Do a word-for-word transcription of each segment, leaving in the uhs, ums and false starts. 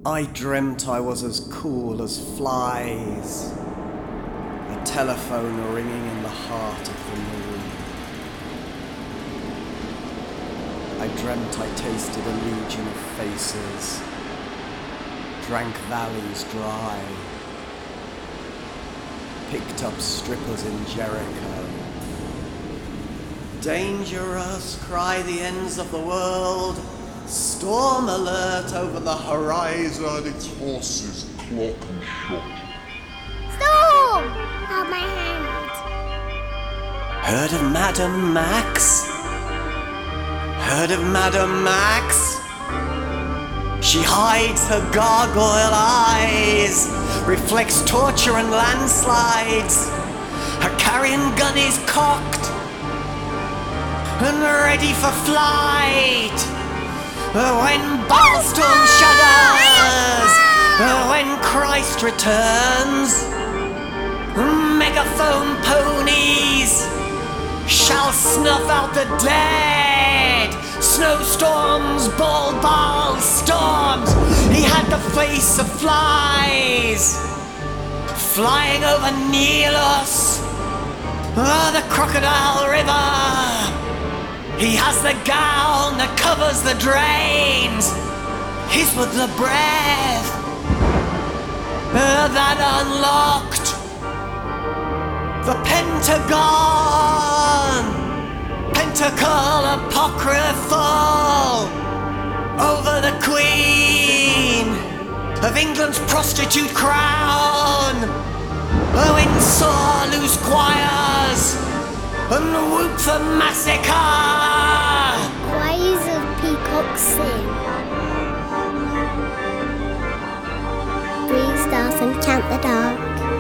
I dreamt I was as cool as flies, a telephone ringing in the heart of the moon. I dreamt I tasted a legion of faces, drank valleys dry, picked up strippers in Jericho. Dangerous, cry the ends of the world. Storm alert over the horizon. Its horses clock and shot. Storm! Hold my hand. Heard of Madame Max? Heard of Madame Max? She hides her gargoyle eyes, reflects torture and landslides. Her carrion gun is cocked and ready for flight. When Ballstorm shudders, when Christ returns, megaphone ponies shall snuff out the dead. Snowstorms, ball balls, storms. He had the face of flies, flying over Nilos, oh, the crocodile river. He has the gown that covers the drains, his with the breath uh, that unlocked the Pentagon, pentacle apocryphal over the Queen of England's prostitute crown. Oh, in sore loose choirs and whoop for massacre. Why is a peacock sing? Breathe stars and chant the dark.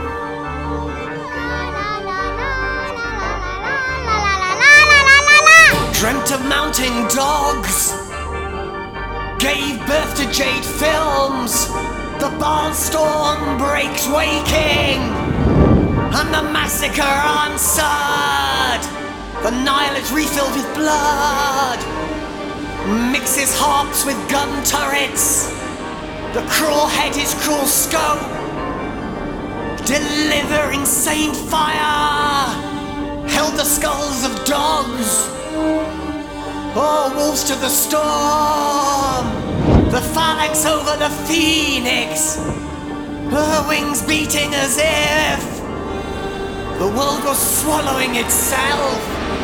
Dreamt of mounting dogs, gave birth to Jade Films. The Ballstorm breaks waking, and the massacre answered. The Nile is refilled with blood, mixes harps with gun turrets. The cruel head is cruel scope, delivering sane fire. Held the skulls of dogs, oh, wolves to the storm. The phalanx over the phoenix, her wings beating as if the world was swallowing itself.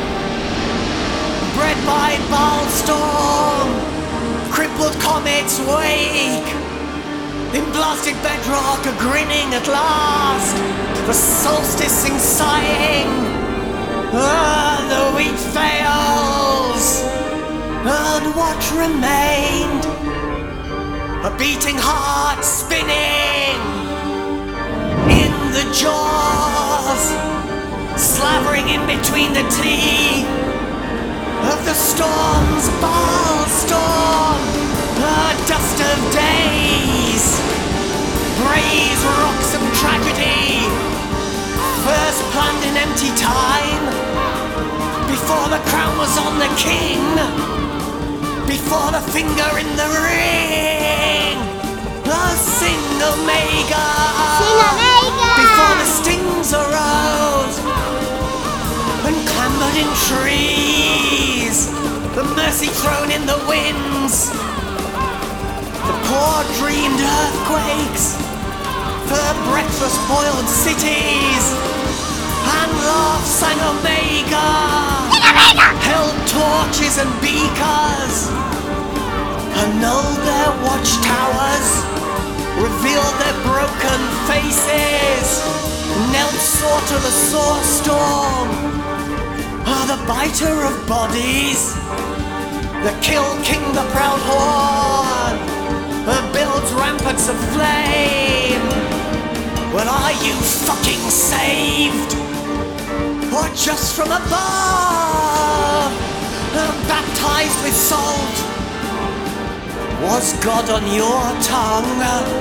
Bred by Ballstorm, crippled comets wake. In blasted bedrock, a grinning at last. The solsticing sighing, ah, the wheat fails. And what remained? A beating heart spinning in the jaws, slavering in between the teeth of the storm's Ballstorm, a dust of days, braze rocks of tragedy, first planned in empty time, before the crown was on the king, before the finger in the ring. Oh, sing Omega, Sing Omega! Before the stings arose and clambered in trees, the mercy thrown in the winds, the poor dreamed earthquakes, for breakfast boiled cities, and love sang Omega, held torches and beakers, annulled their watchtowers, revealed their broken faces, knelt sore to the sore storm. Ah, the biter of bodies, the kill king, the proud horn, uh, builds ramparts of flame. Well, are you fucking saved? Or just from above, uh, baptized with salt? Was God on your tongue?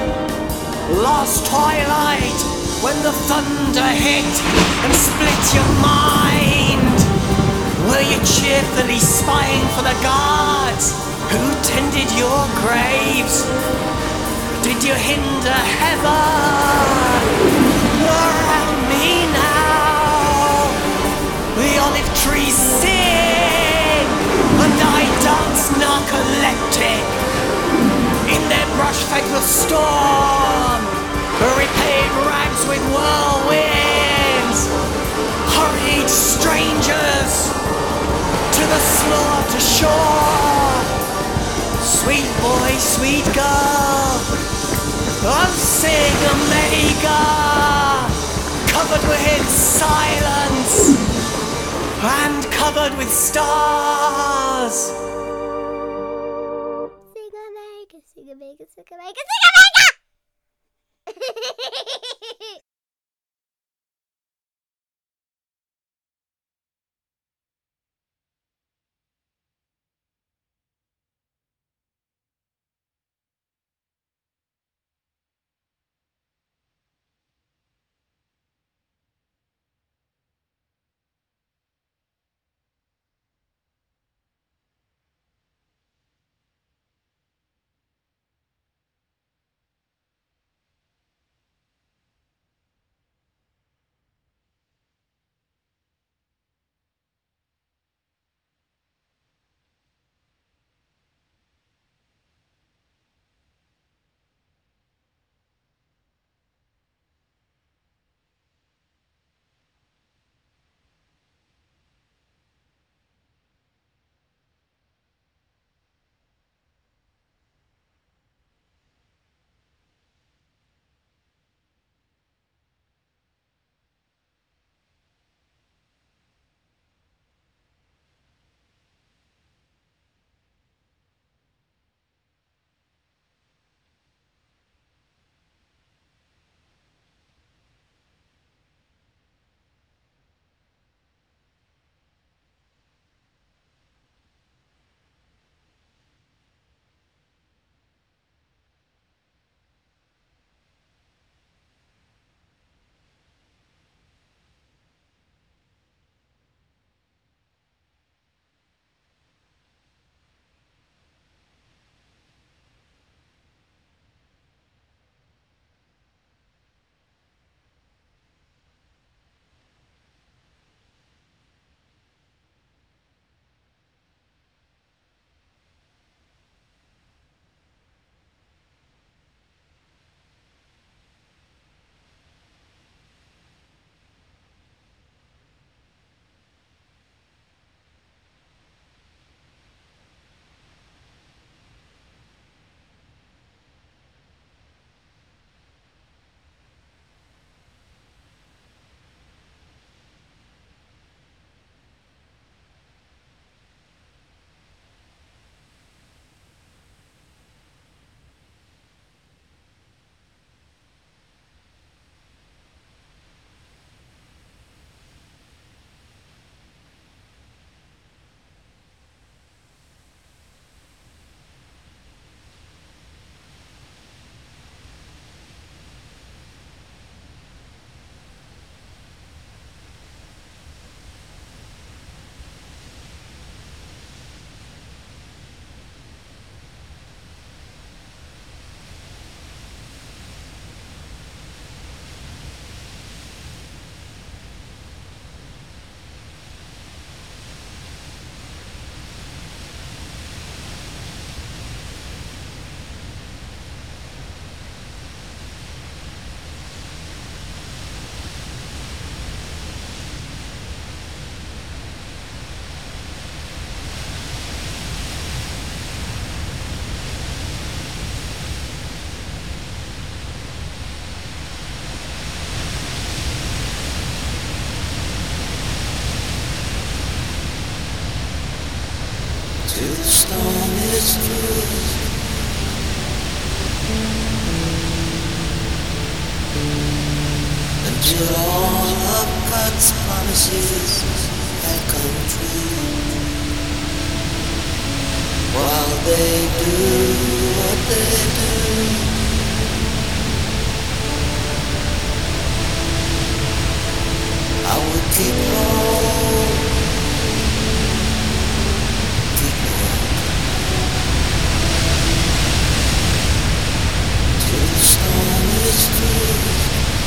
Last twilight, when the thunder hit and split your mind, were you cheerfully spying for the guards who tended your graves? Did you hinder heaven? Around me now, the olive trees sing, and I dance narcoleptic in their brush fed with storm, repaid rags with whirlwinds, hurried strangers to the slaughter shore. Sweet boy, sweet girl, unsing Omega, covered with silence and covered with stars. Sing Omega, sing Omega, sing Omega, sing Omega! till the storm is through. Until all of God's promises have come true. While they do what they do, I will keep on. Till true.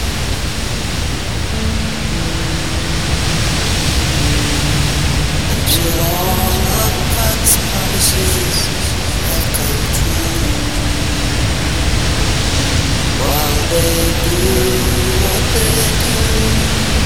Until all of God's promises have come true. While they do what they do,